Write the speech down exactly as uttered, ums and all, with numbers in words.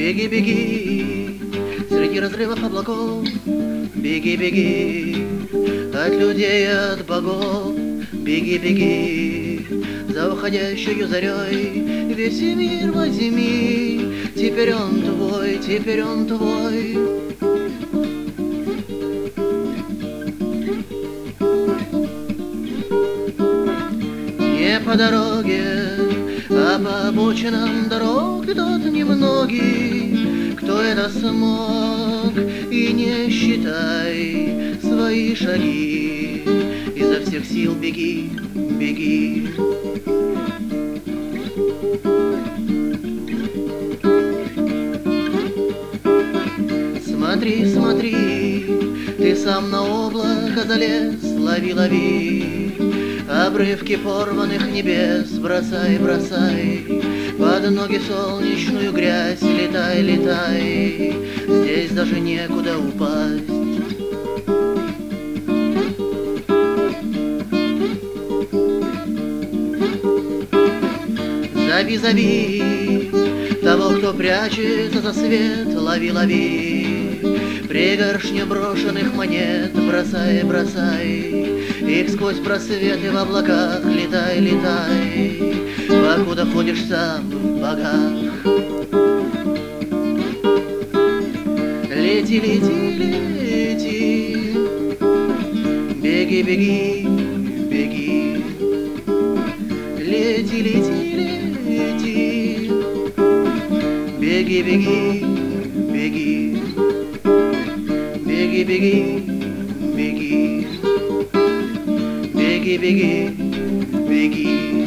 Беги, беги, среди разрывов облаков. Беги, беги, от людей, от богов. Беги, беги, за уходящую зарей. Весь мир возьми, теперь он твой, теперь он твой. Не по дороге, а по обочинам дорог идут немногие, кто это смог, и не считай свои шаги. Изо всех сил беги, беги. Смотри, смотри, ты сам на облако залез, лови, лови. Обрывки порванных небес бросай, бросай. Под ноги солнечную грязь летай, летай. Здесь даже некуда упасть. Зови, зови того, кто прячется за свет, лови, лови. Пригоршню брошенных монет бросай, бросай. Их сквозь просветы в облаках летай, летай, покуда ходишь сам в богах. Лети, лети, лети, беги, беги, беги. Лети, лети, лети, беги, беги, беги. Беги, беги, беги. Беги, беги, беги.